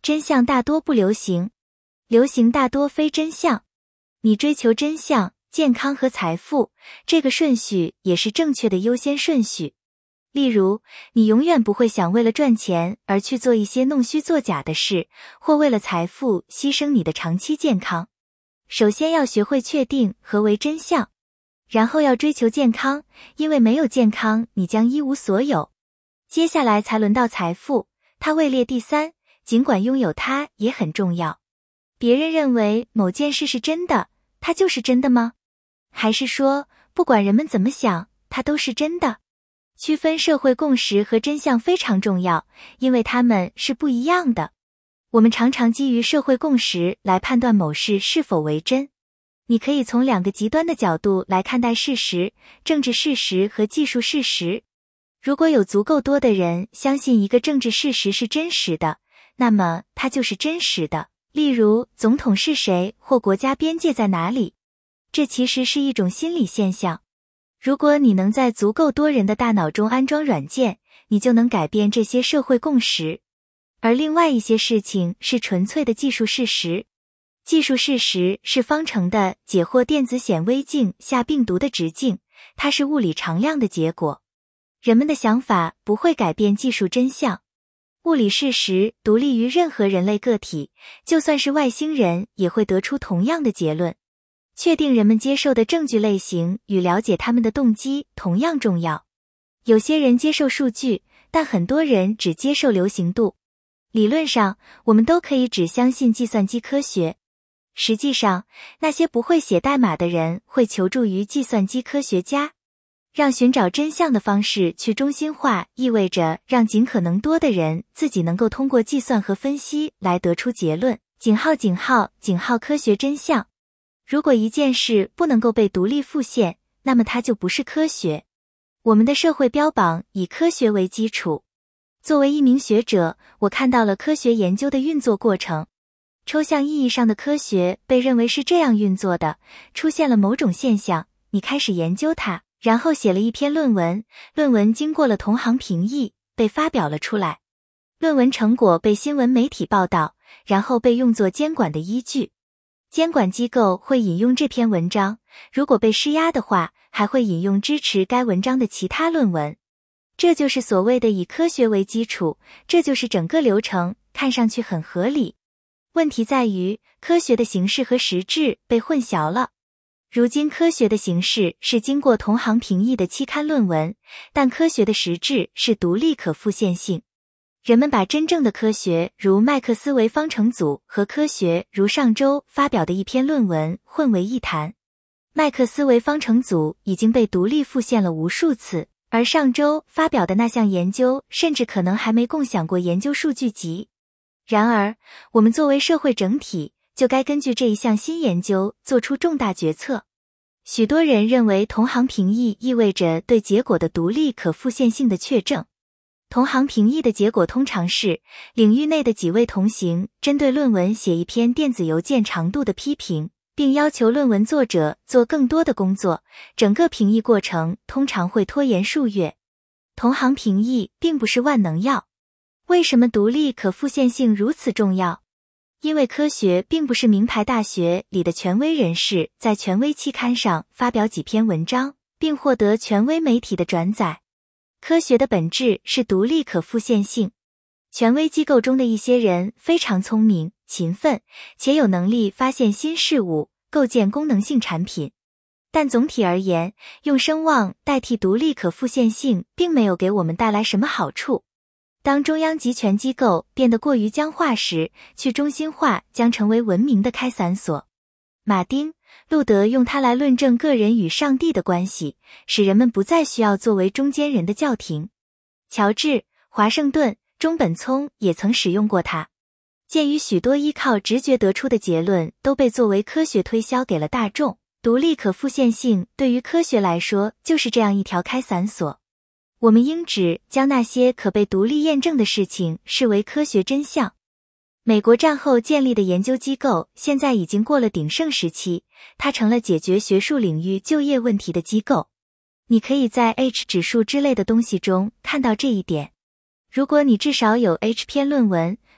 真相大多不流行，流行大多非真相。你追求真相、健康和财富，这个顺序也是正确的优先顺序。例如，你永远不会想为了赚钱而去做一些弄虚作假的事，或为了财富牺牲你的长期健康。首先要学会确定何为真相，然后要追求健康，因为没有健康，你将一无所有。接下来才轮到财富，它位列第三，尽管拥有它也很重要。别人认为某件事是真的，它就是真的吗？还是说，不管人们怎么想，它都是真的？区分社会共识和真相非常重要，因为它们是不一样的。我们常常基于社会共识来判断某事是否为真。你可以从两个极端的角度来看待事实，政治事实和技术事实。如果有足够多的人相信一个政治事实是真实的，那么它就是真实的。例如，总统是谁或国家边界在哪里。这其实是一种心理现象。如果你能在足够多人的大脑中安装软件，你就能改变这些社会共识。而另外一些事情是纯粹的技术事实。技术事实是方程的解或电子显微镜下病毒的直径，它是物理常量的结果。人们的想法不会改变技术真相。物理事实独立于任何人类个体，就算是外星人也会得出同样的结论。确定人们接受的证据类型与了解他们的动机同样重要。有些人接受数据，但很多人只接受流行度。理论上，我们都可以只相信计算机科学。实际上，那些不会写代码的人会求助于计算机科学家。让寻找真相的方式去中心化，意味着让尽可能多的人自己能够通过计算和分析来得出结论。科学真相。如果一件事不能够被独立复现，那么它就不是科学。我们的社会标榜以科学为基础。作为一名学者，我看到了科学研究的运作过程。抽象意义上的科学被认为是这样运作的：出现了某种现象，你开始研究它，然后写了一篇论文，论文经过了同行评议，被发表了出来。论文成果被新闻媒体报道，然后被用作监管的依据。监管机构会引用这篇文章，如果被施压的话，还会引用支持该文章的其他论文。这就是所谓的以科学为基础，这就是整个流程，看上去很合理。问题在于，科学的形式和实质被混淆了。如今科学的形式是经过同行评议的期刊论文，但科学的实质是独立可复现性。人们把真正的科学如麦克斯韦方程组和科学如上周发表的一篇论文混为一谈。麦克斯韦方程组已经被独立复现了无数次，而上周发表的那项研究甚至可能还没共享过研究数据集。然而，我们作为社会整体，就该根据这一项新研究做出重大决策。许多人认为同行评议意味着对结果的独立可复现性的确证。同行评议的结果通常是，领域内的几位同行针对论文写一篇电子邮件长度的批评，并要求论文作者做更多的工作，整个评议过程通常会拖延数月。同行评议并不是万能药。为什么独立可复现性如此重要？因为科学并不是名牌大学里的权威人士在权威期刊上发表几篇文章，并获得权威媒体的转载。科学的本质是独立可复现性。权威机构中的一些人非常聪明、勤奋，且有能力发现新事物，构建功能性产品。但总体而言，用声望代替独立可复现性并没有给我们带来什么好处。当中央集权机构变得过于僵化时，去中心化将成为文明的开散所。马丁·路德用它来论证个人与上帝的关系，使人们不再需要作为中间人的教廷。乔治·华盛顿、中本聪也曾使用过它。鉴于许多依靠直觉得出的结论都被作为科学推销给了大众，独立可复现性对于科学来说就是这样一条开散所。我们应只将那些可被独立验证的事情视为科学真相。美国战后建立的研究机构现在已经过了鼎盛时期，它成了解决学术领域就业问题的机构。你可以在 H 指数之类的东西中看到这一点。如果你至少有 H 篇论文，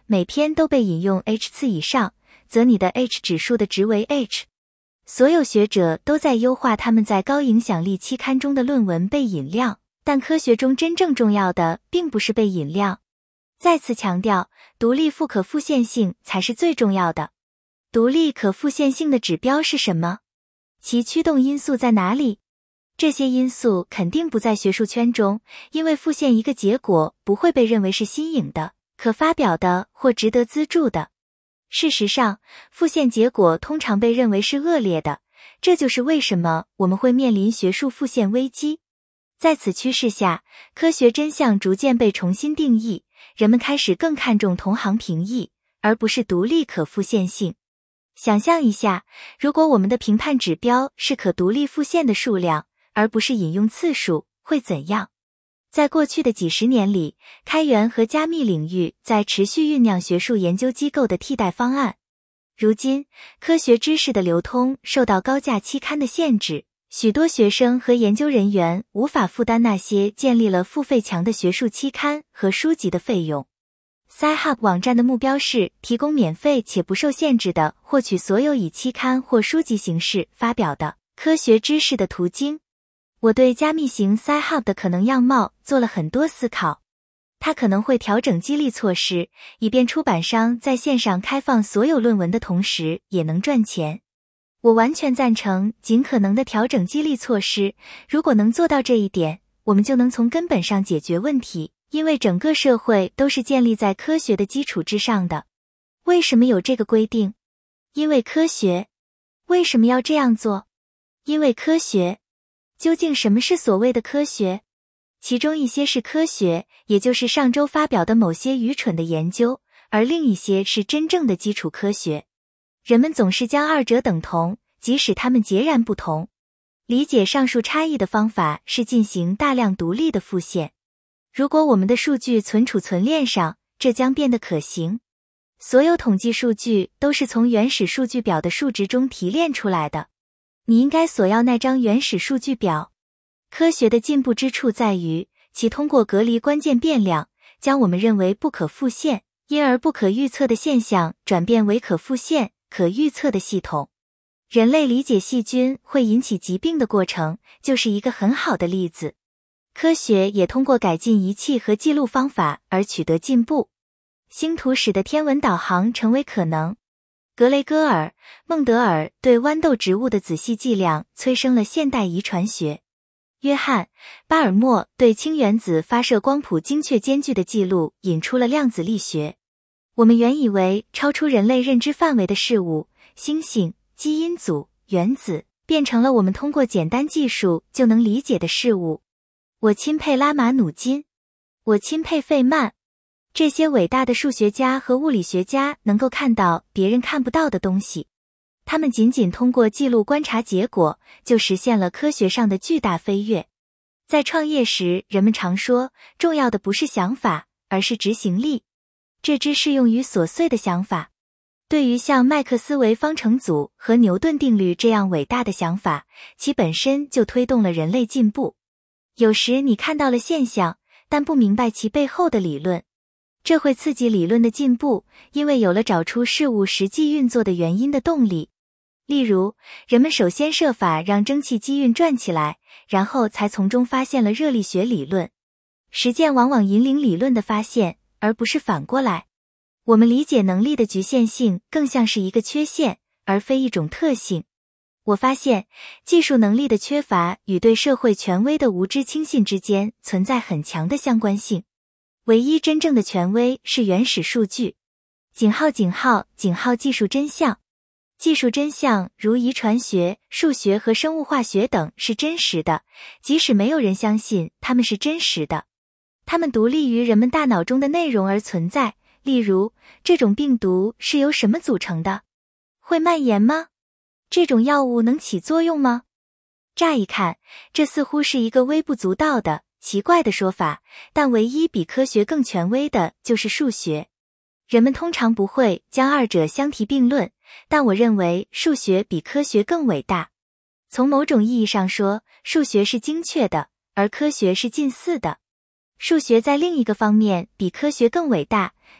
每篇都被引用 H 次以上，则你的 H 指数的值为 H。所有学者都在优化他们在高影响力期刊中的论文被引量，但科学中真正重要的并不是被引量。再次强调，独立复可复现性才是最重要的。独立可复现性的指标是什么？其驱动因素在哪里？这些因素肯定不在学术圈中，因为复现一个结果不会被认为是新颖的、可发表的或值得资助的。事实上，复现结果通常被认为是恶劣的，这就是为什么我们会面临学术复现危机。在此趋势下，科学真相逐渐被重新定义，人们开始更看重同行评议，而不是独立可复现性。想象一下，如果我们的评判指标是可独立复现的数量，而不是引用次数，会怎样？在过去的几十年里，开源和加密领域在持续酝酿学术研究机构的替代方案。如今，科学知识的流通受到高价期刊的限制，许多学生和研究人员无法负担那些建立了付费墙的学术期刊和书籍的费用。Sci-Hub 网站的目标是提供免费且不受限制的获取所有以期刊或书籍形式发表的科学知识的途径。我对加密型 Sci-Hub 的可能样貌做了很多思考。它可能会调整激励措施，以便出版商在线上开放所有论文的同时也能赚钱。我完全赞成尽可能的调整激励措施，如果能做到这一点，我们就能从根本上解决问题。因为整个社会都是建立在科学的基础之上的。为什么有这个规定？因为科学。为什么要这样做？因为科学。究竟什么是所谓的科学？其中一些是科学，也就是上周发表的某些愚蠢的研究，而另一些是真正的基础科学。人们总是将二者等同，即使它们截然不同。理解上述差异的方法是进行大量独立的复现。如果我们的数据存储存链上，这将变得可行。所有统计数据都是从原始数据表的数值中提炼出来的。你应该索要那张原始数据表。科学的进步之处在于，其通过隔离关键变量，将我们认为不可复现，因而不可预测的现象转变为可复现、可预测的系统。人类理解细菌会引起疾病的过程，就是一个很好的例子。科学也通过改进仪器和记录方法而取得进步。星图使得天文导航成为可能。格雷戈尔·孟德尔对豌豆植物的仔细计量催生了现代遗传学。约翰·巴尔默对氢原子发射光谱精确间距的记录引出了量子力学。我们原以为超出人类认知范围的事物，星星、基因组、原子，变成了我们通过简单技术就能理解的事物。我钦佩拉马努金，我钦佩费曼，这些伟大的数学家和物理学家能够看到别人看不到的东西。他们仅仅通过记录观察结果，就实现了科学上的巨大飞跃。在创业时，人们常说，重要的不是想法，而是执行力。这只适用于琐碎的想法。对于像麦克斯韦方程组和牛顿定律这样伟大的想法，其本身就推动了人类进步。有时你看到了现象，但不明白其背后的理论。这会刺激理论的进步，因为有了找出事物实际运作的原因的动力。例如，人们首先设法让蒸汽机运转起来，然后才从中发现了热力学理论。实践往往引领理论的发现，而不是反过来。我们理解能力的局限性更像是一个缺陷，而非一种特性。我发现，技术能力的缺乏与对社会权威的无知轻信之间存在很强的相关性。唯一真正的权威是原始数据。井号技术真相。技术真相如遗传学、数学和生物化学等是真实的，即使没有人相信它们是真实的。它们独立于人们大脑中的内容而存在。例如，这种病毒是由什么组成的？会蔓延吗？这种药物能起作用吗？乍一看，这似乎是一个微不足道的、奇怪的说法，但唯一比科学更权威的就是数学。人们通常不会将二者相提并论，但我认为数学比科学更伟大。从某种意义上说，数学是精确的，而科学是近似的。数学在另一个方面比科学更伟大，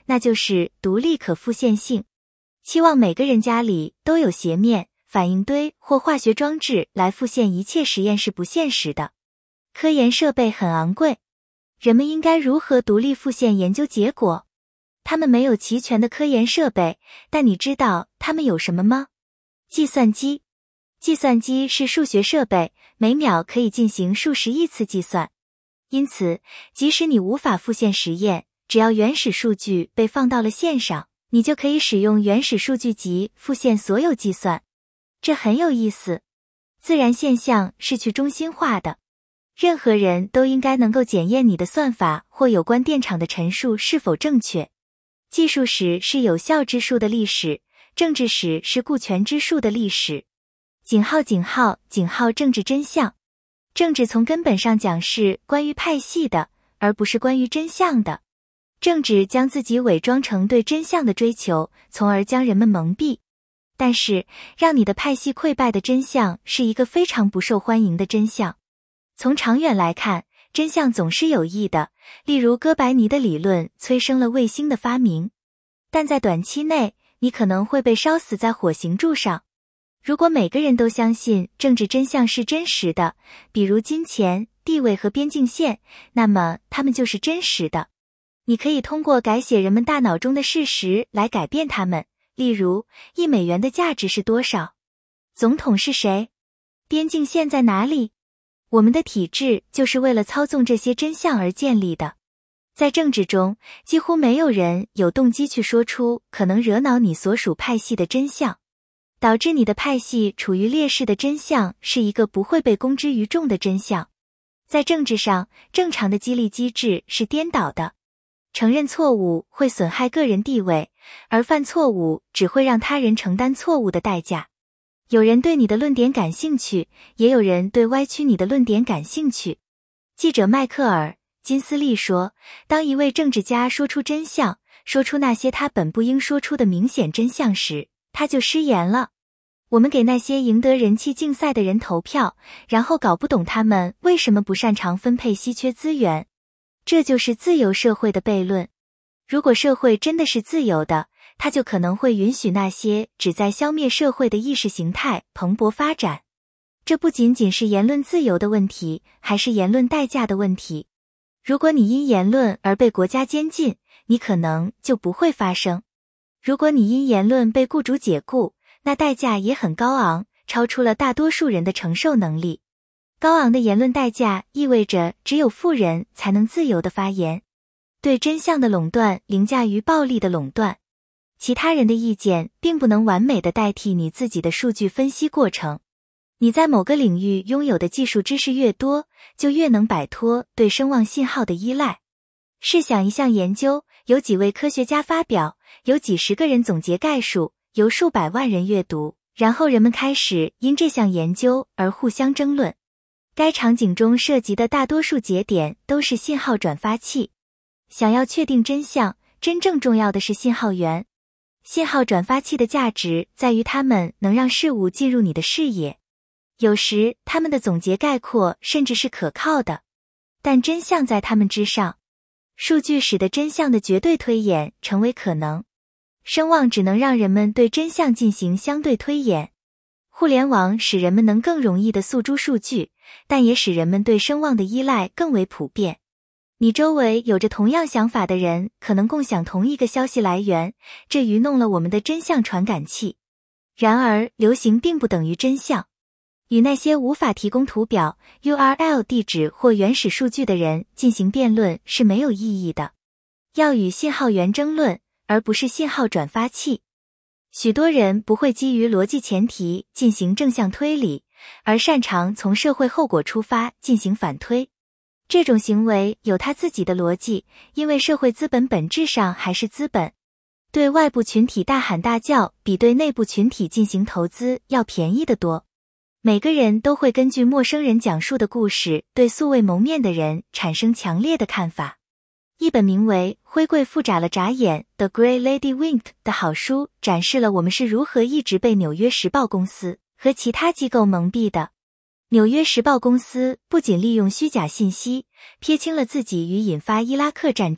那就是独立可复现性。期望每个人家里都有斜面、反应堆或化学装置来复现一切实验是不现实的。科研设备很昂贵，人们应该如何独立复现研究结果？他们没有齐全的科研设备，但你知道他们有什么吗？计算机。计算机是数学设备，每秒可以进行数十亿次计算。因此，即使你无法复现实验，只要原始数据被放到了线上，你就可以使用原始数据集复现所有计算。这很有意思。自然现象是去中心化的，任何人都应该能够检验你的算法或有关电场的陈述是否正确。技术史是有效之数的历史，政治史是顾全之数的历史。政治真相。政治从根本上讲是关于派系的，而不是关于真相的。政治将自己伪装成对真相的追求，从而将人们蒙蔽。但是，让你的派系溃败的真相是一个非常不受欢迎的真相。从长远来看，真相总是有益的，例如哥白尼的理论催生了卫星的发明。但在短期内，你可能会被烧死在火星柱上。如果每个人都相信政治真相是真实的，比如金钱、地位和边境线，那么它们就是真实的。你可以通过改写人们大脑中的事实来改变它们，例如$1的价值是多少？总统是谁？边境线在哪里？我们的体制就是为了操纵这些真相而建立的。在政治中，几乎没有人有动机去说出可能惹恼你所属派系的真相。导致你的派系处于劣势的真相是一个不会被公之于众的真相。在政治上，正常的激励机制是颠倒的。承认错误会损害个人地位，而犯错误只会让他人承担错误的代价。有人对你的论点感兴趣，也有人对歪曲你的论点感兴趣。记者迈克尔·金斯利说，当一位政治家说出真相，说出那些他本不应说出的明显真相时，他就失言了。我们给那些赢得人气竞赛的人投票，然后搞不懂他们为什么不擅长分配稀缺资源。这就是自由社会的悖论。如果社会真的是自由的，它就可能会允许那些旨在消灭社会的意识形态蓬勃发展。这不仅仅是言论自由的问题，还是言论代价的问题。如果你因言论而被国家监禁，你可能就不会发声。如果你因言论被雇主解雇，那代价也很高昂，超出了大多数人的承受能力。高昂的言论代价意味着只有富人才能自由地发言。对真相的垄断凌驾于暴力的垄断。其他人的意见并不能完美地代替你自己的数据分析过程。你在某个领域拥有的技术知识越多，就越能摆脱对声望信号的依赖。试想一项研究，有几位科学家发表，有几十个人总结概述，由数百万人阅读，然后人们开始因这项研究而互相争论。该场景中涉及的大多数节点都是信号转发器。想要确定真相，真正重要的是信号源。信号转发器的价值在于它们能让事物进入你的视野。有时它们的总结概括甚至是可靠的，但真相在它们之上。数据使得真相的绝对推演成为可能。声望只能让人们对真相进行相对推演。互联网使人们能更容易地诉诸数据，但也使人们对声望的依赖更为普遍。你周围有着同样想法的人可能共享同一个消息来源，这愚弄了我们的真相传感器。然而，流行并不等于真相。与那些无法提供图表、URL 地址或原始数据的人进行辩论是没有意义的。要与信号源争论，而不是信号转发器。许多人不会基于逻辑前提进行正向推理，而擅长从社会后果出发进行反推。这种行为有它自己的逻辑，因为社会资本本质上还是资本。对外部群体大喊大叫，比对内部群体进行投资要便宜得多。每个人都会根据陌生人讲述的故事，对素未谋面的人产生强烈的看法。一本名为《灰贵妇眨了眨眼》The Grey Lady Winked 的好书展示了我们是如何一直被纽约时报公司和其他机构蒙蔽的。纽约时报公司不仅利用虚假信息，撇清了自己与引发伊拉克战争、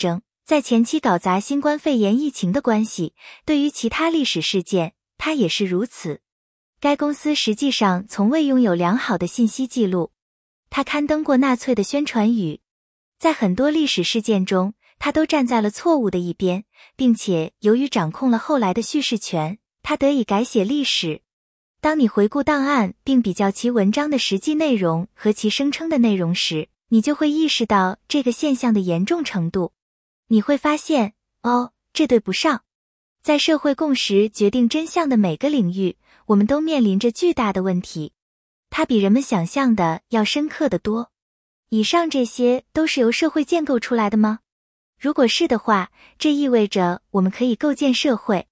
在前期搞砸新冠肺炎疫情的关系，对于其他历史事件，它也是如此。该公司实际上从未拥有良好的信息记录。它刊登过纳粹的宣传语，在很多历史事件中，它都站在了错误的一边，并且由于掌控了后来的叙事权，它得以改写历史。当你回顾档案并比较其文章的实际内容和其声称的内容时，你就会意识到这个现象的严重程度。你会发现，这对不上。在社会共识决定真相的每个领域，我们都面临着巨大的问题，它比人们想象的要深刻得多。以上这些都是由社会建构出来的吗？如果是的话，这意味着我们可以构建社会。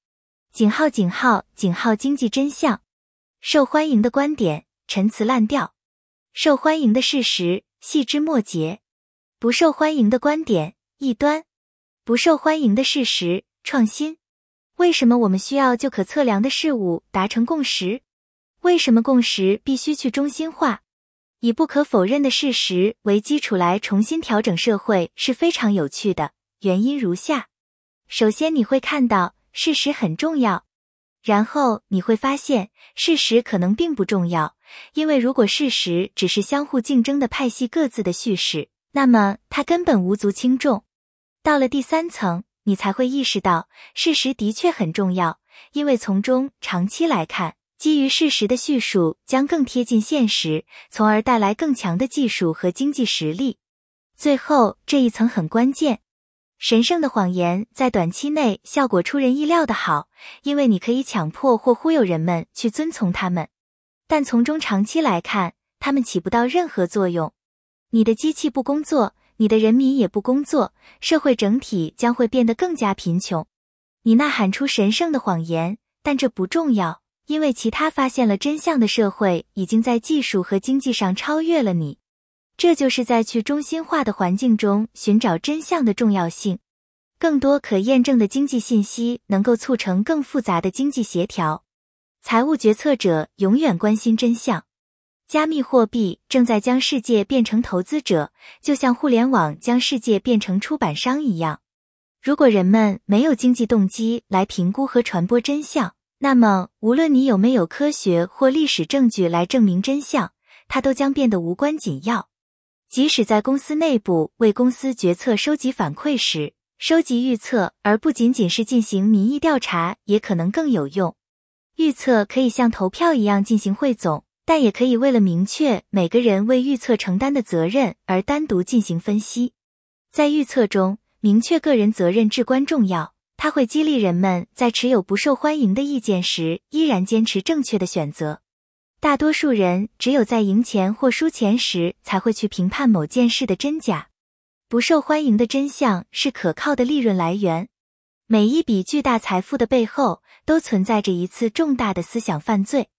经济真相。受欢迎的观点，陈词滥调；受欢迎的事实，细枝末节；不受欢迎的观点，异端；不受欢迎的事实，创新。为什么我们需要就可测量的事物达成共识？为什么共识必须去中心化？以不可否认的事实为基础来重新调整社会是非常有趣的，原因如下。首先，你会看到事实很重要。然后你会发现，事实可能并不重要，因为如果事实只是相互竞争的派系各自的叙事，那么它根本无足轻重。到了第三层，你才会意识到，事实的确很重要，因为从中长期来看，基于事实的叙述将更贴近现实，从而带来更强的技术和经济实力。最后，这一层很关键。神圣的谎言在短期内效果出人意料的好，因为你可以强迫或忽悠人们去遵从它们。但从中长期来看，它们起不到任何作用。你的机器不工作，你的人民也不工作，社会整体将会变得更加贫穷。你呐喊出神圣的谎言，但这不重要，因为其他发现了真相的社会已经在技术和经济上超越了你。这就是在去中心化的环境中寻找真相的重要性。更多可验证的经济信息能够促成更复杂的经济协调。财务决策者永远关心真相。加密货币正在将世界变成投资者，就像互联网将世界变成出版商一样。如果人们没有经济动机来评估和传播真相，那么无论你有没有科学或历史证据来证明真相，它都将变得无关紧要。即使在公司内部为公司决策收集反馈时，收集预测而不仅仅是进行民意调查也可能更有用。预测可以像投票一样进行汇总，但也可以为了明确每个人为预测承担的责任而单独进行分析。在预测中，明确个人责任至关重要，它会激励人们在持有不受欢迎的意见时依然坚持正确的选择。大多数人只有在赢钱或输钱时才会去评判某件事的真假。不受欢迎的真相是可靠的利润来源。每一笔巨大财富的背后都存在着一次重大的思想犯罪。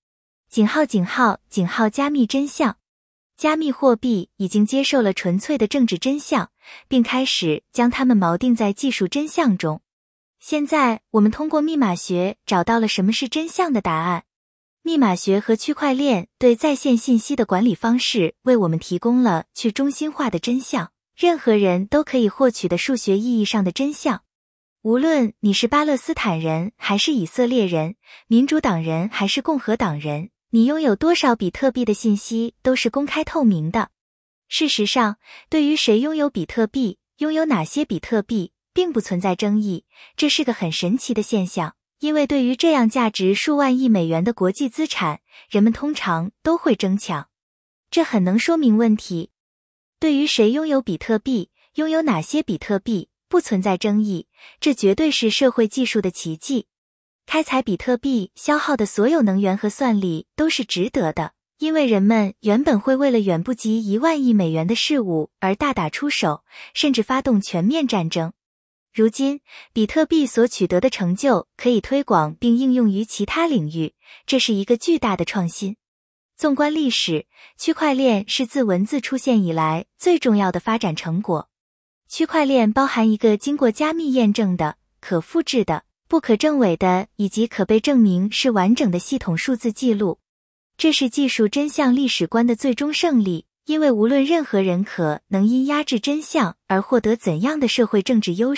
加密真相。加密货币已经接受了纯粹的政治真相，并开始将它们锚定在技术真相中。现在我们通过密码学找到了什么是真相的答案。密码学和区块链对在线信息的管理方式为我们提供了去中心化的真相，任何人都可以获取的数学意义上的真相。无论你是巴勒斯坦人还是以色列人，民主党人还是共和党人，你拥有多少比特币的信息都是公开透明的。事实上，对于谁拥有比特币，拥有哪些比特币，并不存在争议，这是个很神奇的现象。因为对于这样价值数万亿美元的国际资产，人们通常都会争抢。这很能说明问题。对于谁拥有比特币，拥有哪些比特币，不存在争议，这绝对是社会技术的奇迹。开采比特币消耗的所有能源和算力都是值得的，因为人们原本会为了远不及1万亿美元的事物而大打出手，甚至发动全面战争。如今，比特币所取得的成就可以推广并应用于其他领域，这是一个巨大的创新。纵观历史，区块链是自文字出现以来最重要的发展成果。区块链包含一个经过加密验证的、可复制的、不可证伪的以及可被证明是完整的系统数字记录。这是技术真相历史观的最终胜利。因为无论任何人可能因压制真相而获得怎样的社会政治优势，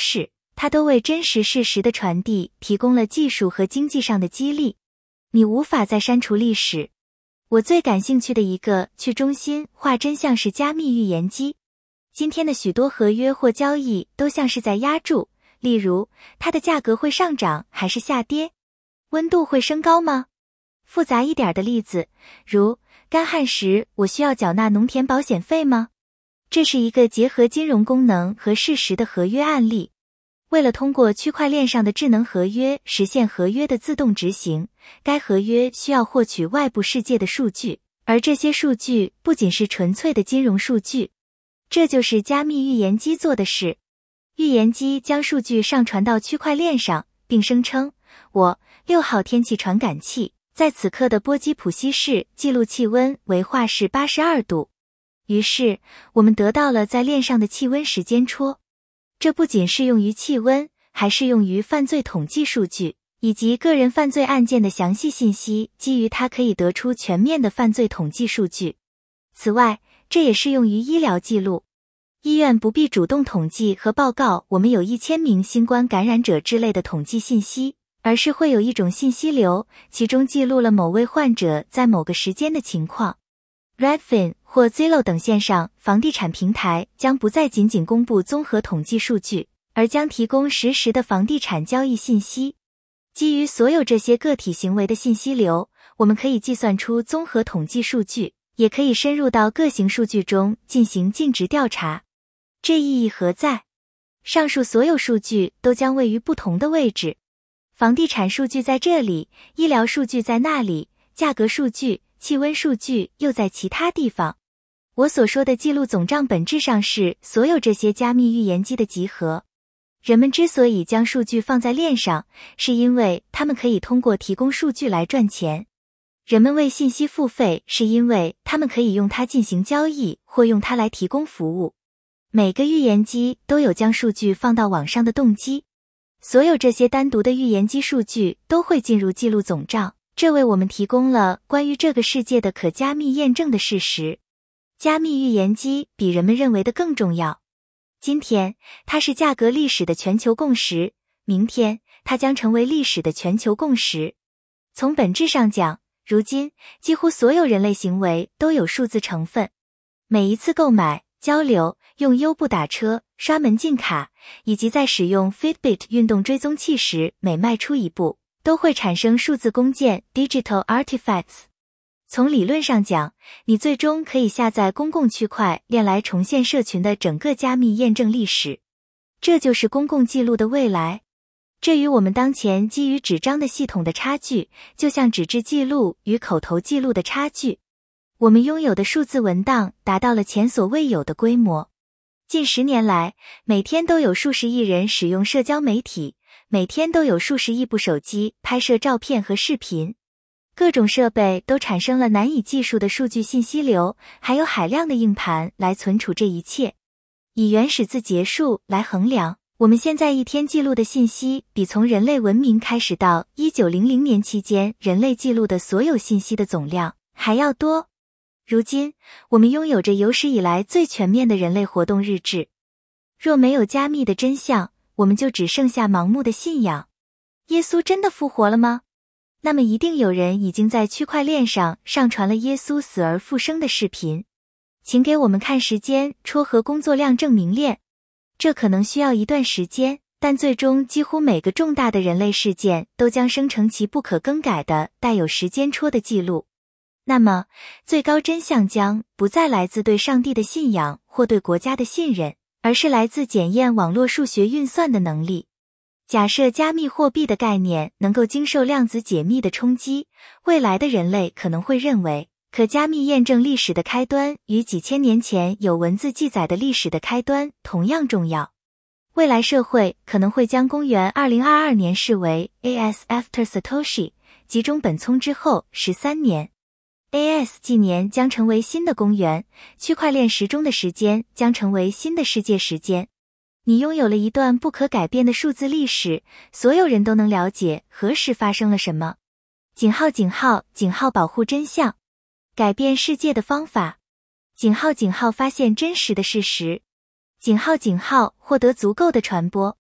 它都为真实事实的传递提供了技术和经济上的激励。你无法再删除历史。我最感兴趣的一个去中心化真相是加密预言机。今天的许多合约或交易都像是在压注，例如，它的价格会上涨还是下跌？温度会升高吗？复杂一点的例子，如干旱时我需要缴纳农田保险费吗？这是一个结合金融功能和事实的合约案例。为了通过区块链上的智能合约实现合约的自动执行，该合约需要获取外部世界的数据，而这些数据不仅是纯粹的金融数据。这就是加密预言机做的事。预言机将数据上传到区块链上，并声称，我6号天气传感器在此刻的波基普西市记录气温为华氏82度。于是，我们得到了在链上的气温时间戳。这不仅适用于气温，还适用于犯罪统计数据，以及个人犯罪案件的详细信息，基于它可以得出全面的犯罪统计数据。此外，这也适用于医疗记录。医院不必主动统计和报告我们有1000名新冠感染者之类的统计信息，而是会有一种信息流，其中记录了某位患者在某个时间的情况。Redfin 或 Zillow 等线上房地产平台将不再仅仅公布综合统计数据，而将提供实时的房地产交易信息。基于所有这些个体行为的信息流，我们可以计算出综合统计数据，也可以深入到各型数据中进行尽职调查。这意义何在？上述所有数据都将位于不同的位置。房地产数据在这里，医疗数据在那里，价格数据、气温数据又在其他地方。我所说的记录总账本质上是所有这些加密预言机的集合。人们之所以将数据放在链上，是因为他们可以通过提供数据来赚钱。人们为信息付费，是因为他们可以用它进行交易，或用它来提供服务。每个预言机都有将数据放到网上的动机。所有这些单独的预言机数据都会进入记录总账，这为我们提供了关于这个世界的可加密验证的事实。加密预言机比人们认为的更重要。今天，它是价格历史的全球共识，明天，它将成为历史的全球共识。从本质上讲，如今，几乎所有人类行为都有数字成分。每一次购买、交流、用优步打车、刷门禁卡，以及在使用 Fitbit 运动追踪器时每迈出一步，都会产生数字工件 digital artifacts。从理论上讲，你最终可以下载公共区块链来重现社群的整个加密验证历史。这就是公共记录的未来。这与我们当前基于纸张的系统的差距，就像纸质记录与口头记录的差距。我们拥有的数字文档达到了前所未有的规模。近10年来，每天都有数十亿人使用社交媒体，每天都有数十亿部手机拍摄照片和视频。各种设备都产生了难以计数的数据信息流，还有海量的硬盘来存储这一切。以原始字节数来衡量，我们现在一天记录的信息比从人类文明开始到1900年期间人类记录的所有信息的总量还要多。如今，我们拥有着有史以来最全面的人类活动日志。若没有加密的真相，我们就只剩下盲目的信仰。耶稣真的复活了吗？那么一定有人已经在区块链上上传了耶稣死而复生的视频。请给我们看时间戳和工作量证明链。这可能需要一段时间，但最终几乎每个重大的人类事件都将生成其不可更改的带有时间戳的记录。那么，最高真相将不再来自对上帝的信仰或对国家的信任，而是来自检验网络数学运算的能力。假设加密货币的概念能够经受量子解密的冲击，未来的人类可能会认为，可加密验证历史的开端与几千年前有文字记载的历史的开端同样重要。未来社会可能会将公元2022年视为 AS after Satoshi， 即中本聪之后13年。AS 纪年将成为新的公元，区块链时钟的时间将成为新的世界时间。你拥有了一段不可改变的数字历史，所有人都能了解何时发生了什么。井号井号井号保护真相，改变世界的方法。井号井号发现真实的事实。井号井号获得足够的传播。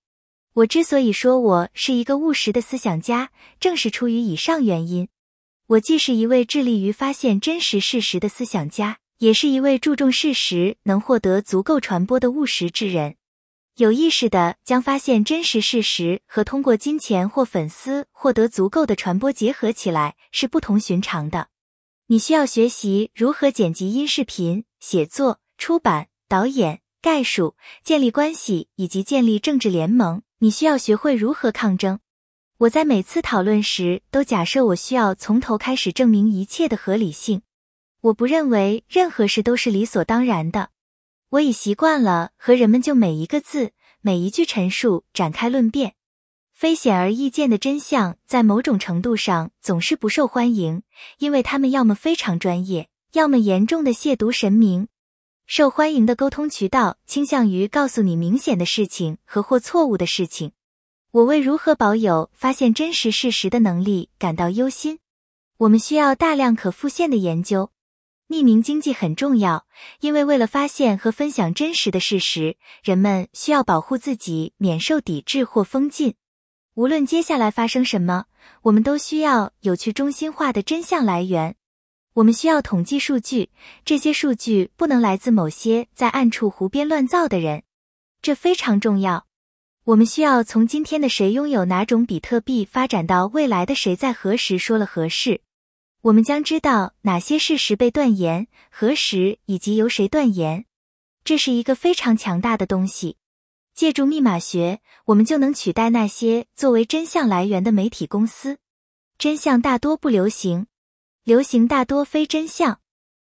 我之所以说我是一个务实的思想家，正是出于以上原因。我既是一位致力于发现真实事实的思想家，也是一位注重事实能获得足够传播的务实之人。有意识地将发现真实事实和通过金钱或粉丝获得足够的传播结合起来，是不同寻常的。你需要学习如何剪辑音视频、写作、出版、导演、概述、建立关系以及建立政治联盟。你需要学会如何抗争。我在每次讨论时都假设我需要从头开始证明一切的合理性。我不认为任何事都是理所当然的。我已习惯了和人们就每一个字、每一句陈述展开论辩。非显而易见的真相在某种程度上总是不受欢迎，因为他们要么非常专业，要么严重的亵渎神明。受欢迎的沟通渠道倾向于告诉你明显的事情和或错误的事情。我为如何保有发现真实事实的能力感到忧心。我们需要大量可复现的研究。匿名经济很重要，因为为了发现和分享真实的事实，人们需要保护自己免受抵制或封禁。无论接下来发生什么，我们都需要有去中心化的真相来源。我们需要统计数据，这些数据不能来自某些在暗处胡编乱造的人。这非常重要。我们需要从今天的谁拥有哪种比特币发展到未来的谁在何时说了何事。我们将知道哪些事实被断言，何时以及由谁断言。这是一个非常强大的东西。借助密码学，我们就能取代那些作为真相来源的媒体公司。真相大多不流行，流行大多非真相。